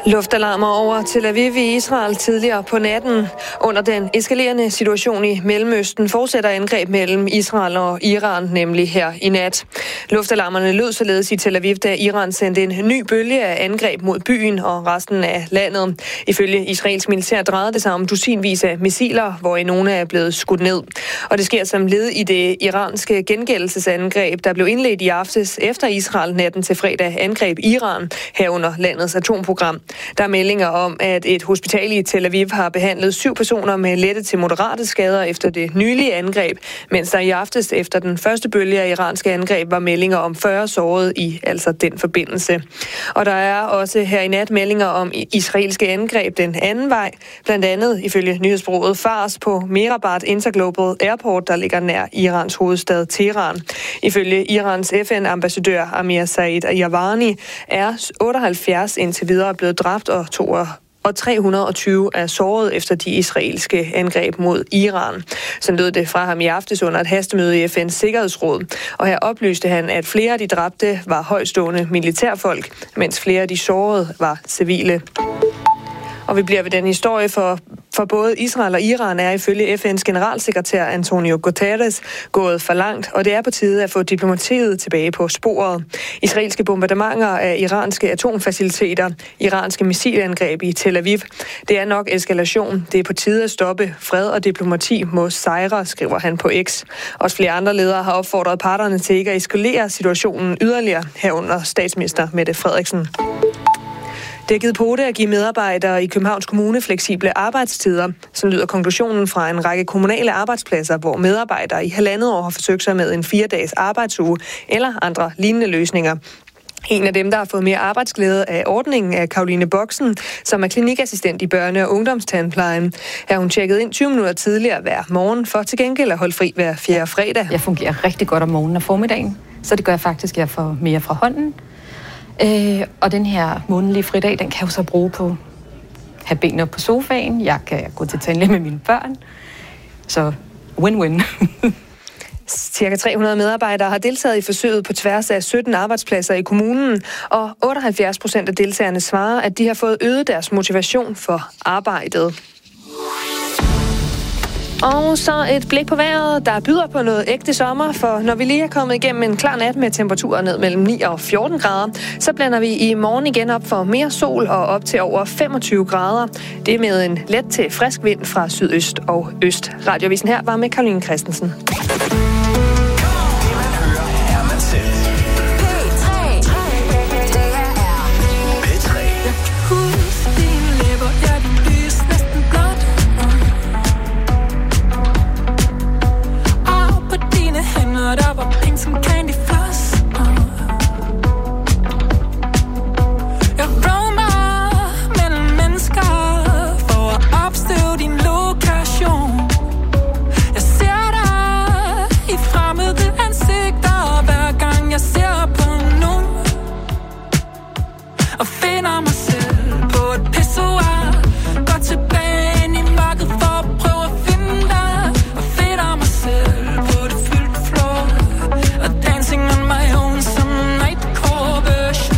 Luftalarmer over Tel Aviv i Israel tidligere på natten. Under den eskalerende situation i Mellemøsten fortsætter angreb mellem Israel og Iran, nemlig her i nat. Luftalarmerne lød således i Tel Aviv, da Iran sendte en ny bølge af angreb mod byen og resten af landet. Ifølge israelsk militær drejede det sig om dusinvis af missiler, hvor nogle er blevet skudt ned. Og det sker som led i det iranske gengældelsesangreb, der blev indledt i aftes efter Israel natten til fredag angreb Iran herunder landets atomprogram. Der er meldinger om, at et hospital i Tel Aviv har behandlet syv personer med lette til moderate skader efter det nylige angreb, mens der i aftes efter den første bølge af iranske angreb var meldinger om fyrre sårede i altså den forbindelse. Og der er også her i nat meldinger om israelske angreb den anden vej, blandt andet ifølge nyhedsbureauet Fars på Merabat Interglobal Airport, der ligger nær Irans hovedstad Teheran. Ifølge Irans F N-ambassadør Amir Said Javani er otteoghalvfjerds indtil videre blevet dræbt og to og tre hundrede og tyve er såret efter de israelske angreb mod Iran. Så lød det fra ham i aftes under et hastemøde i F N's Sikkerhedsråd. Og her oplyste han, at flere af de dræbte var højtstående militærfolk, mens flere af de sårede var civile. Og vi bliver ved den historie, for, for både Israel og Iran er ifølge F N's generalsekretær Antonio Guterres gået for langt, og det er på tide at få diplomatiet tilbage på sporet. Israelske bombardementer af iranske atomfaciliteter, iranske missilangreb i Tel Aviv. Det er nok eskalation. Det er på tide at stoppe. Fred og diplomati må sejre, skriver han på X. Også flere andre ledere har opfordret parterne til ikke at eskalere situationen yderligere, herunder statsminister Mette Frederiksen. Det er givet på det at give medarbejdere i Københavns Kommune fleksible arbejdstider. Så lyder konklusionen fra en række kommunale arbejdspladser, hvor medarbejdere i halvandet år har forsøgt sig med en fire-dages arbejdsuge eller andre lignende løsninger. En af dem, der har fået mere arbejdsglæde af ordningen, er Karoline Boksen, som er klinikassistent i børne- og ungdomstandplejen. Her hun tjekket ind tyve minutter tidligere hver morgen, for til gengæld at holde fri hver fjerde fredag. Jeg fungerer rigtig godt om morgenen og formiddagen, så det gør jeg faktisk, at jeg får mere fra hånden. Øh, og den her månedlige fridag, den kan jeg jo så bruge på at have benene op på sofaen. Jeg kan gå til tandlæge med mine børn. Så win-win. Cirka tre hundrede medarbejdere har deltaget i forsøget på tværs af sytten arbejdspladser i kommunen, og otteoghalvfjerds procent af deltagerne svarer, at de har fået øget deres motivation for arbejdet. Og så et blik på vejret, der byder på noget ægte sommer, for når vi lige er kommet igennem en klar nat med temperaturer ned mellem ni og fjorten grader, så blander vi i morgen igen op for mere sol og op til over femogtyve grader. Det er med en let til frisk vind fra sydøst og øst. Radiovisen her var med Caroline Christensen. Der var pink som candy floss. Jeg roamer mellem mennesker for at opstøve din lokation. Jeg ser dig i fremmede ansigter hver gang jeg ser på nogen, og finder mig selv på et pissoir. Går tilbage ind i mørket for at prøve at finde dig, og finder mig selv på det fyldt floor. Dancing on my own, some nightcore version.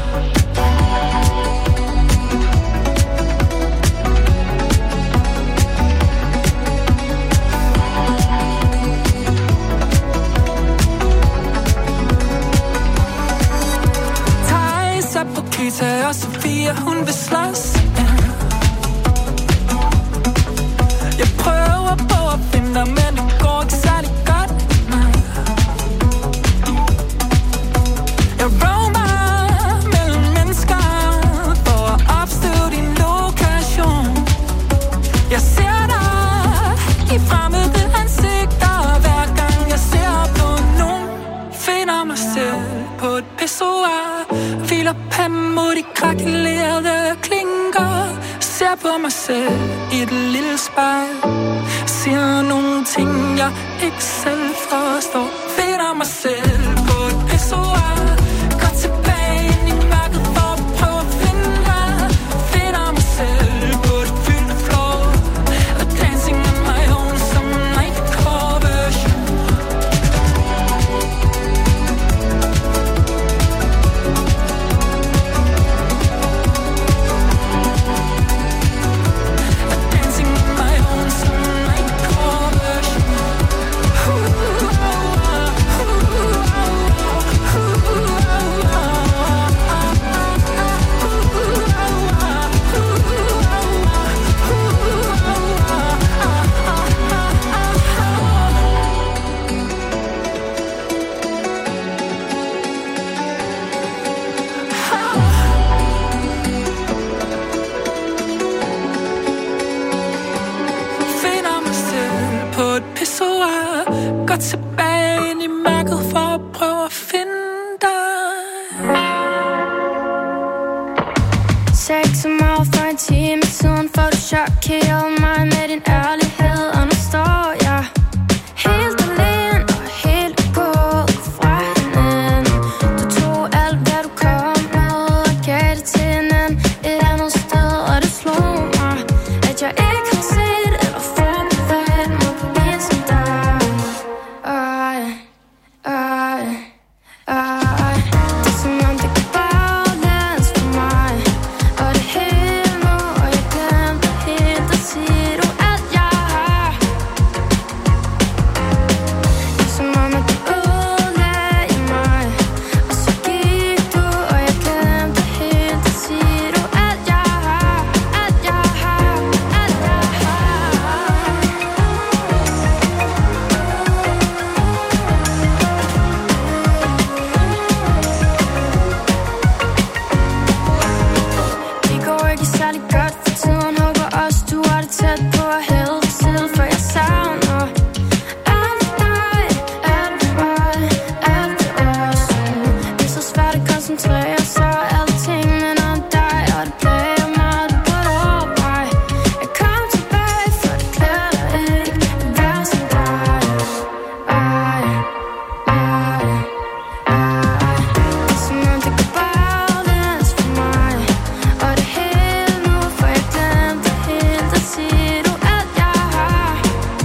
Thijs er på Kita, og Sofia, hun vil slås. Jeg prøver på at finde dig, men det går ikke særlig godt. Jeg roamer mellem mennesker for at opstøve din lokation. Jeg ser dig i fremmede ansigter hver gang jeg ser på nogen. Finder mig selv på et pissoir, filer panden mod de krakelerede klinker. Ser på mig selv i et lille spejl, siger nogle ting jeg ikke selv forstår. Finder mig selv på et pissoir, går tilbage ind i mørket for at prøve at finde dig. Finder mig selv på et fyldt floor, og dancing on my own som nightcore version. tilbage ind i mørket for at prøve at finde dig. Sex om af for en time siden, for du chokerede mig med din ærlighed. Og nu står jeg helt alene og helt gået fra hinanden. Du tog alt hvad du kom med og gav det til en anden et andet sted. Og det slog mig, at jeg ikke har set eller forberedt mig på en som dig. Ej, ej, ej. Det er som om det går baglæns for mig. Og det hele nu, og jeg glemte helt at sige du alt jeg har. Det er som om at du ødelagde mig. Og så gik du, og jeg glemte helt at sige du alt jeg har. Alt jeg har, alt jeg Det går ikke særlig godt for tiden. Håber også du har det tæt på at hælde til. For jeg savner alt ved dig, alt ved mig, alt ved os. Det er så svært at koncentrere sig. Alting minder om dig, og det plager mig. Du burde overveje at komme tilbage, for det klæder dig ikke at være som dig. Ej, ej, ej. Det er som om det går baglæns for mig. Og det hele nu, for jeg glemte helt at sige du alt jeg har.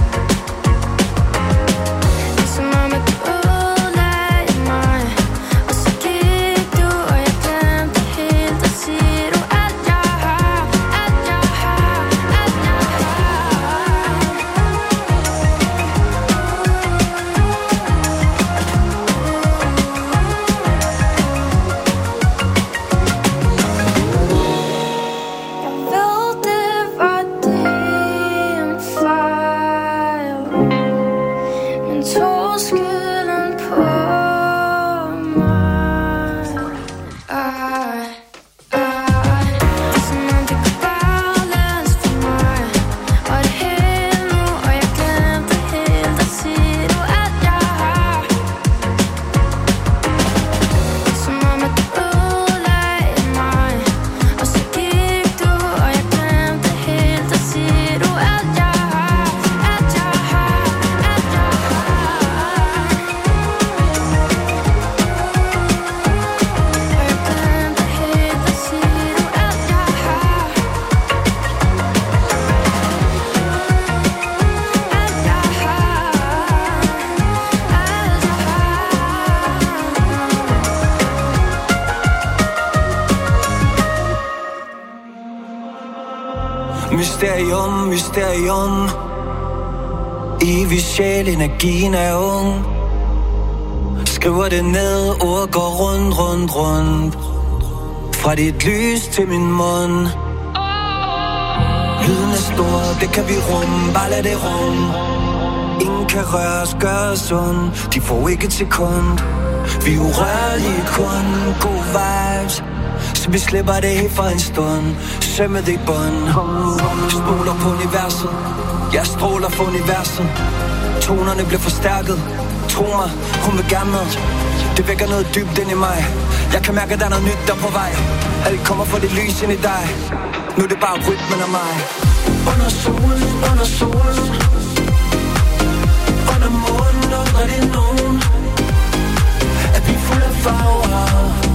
Det er som om at du ødelagde mig. Og så gik du, og jeg glemte helt at sige du alt jeg har. Alt jeg har, alt jeg Jeg ved det var din fejl, men tog skylden på mig. Ej, ej. Det er som om det går baglæns for mig. Og det hele nu, og jeg glemte helt at sige du alt jeg har. Det er som om at du ødelagde mig. Og så gik du, og jeg glemte helt at sige du alt jeg har. Alt jeg har, alt jeg Mysterium, mysterium. Evig sjæl, energien er ung. Skriver det ned, ord går rundt, rundt, rundt. Fra dit lys til min mund. Lyden er stor, det kan vi rumme, bare lad det rumme. Ingen kan røre os, gøre os ond. De får ikke et sekund. Vi er urørlige kun, god vibes. Så vi slipper det helt for en stund. Sømmet i bund. Stoler på universet. Jeg stråler for universet. Tonerne bliver forstærket. Tro mig, hun vil gerne med. Det vækker noget dybt ind i mig. Jeg kan mærke, at der er noget nyt, der er på vej. Alt kommer fra det lys ind i dig. Nu er det bare rytmen af mig. Under solen, under solen. Under månen, under det nogen. At vi er fuld af farver.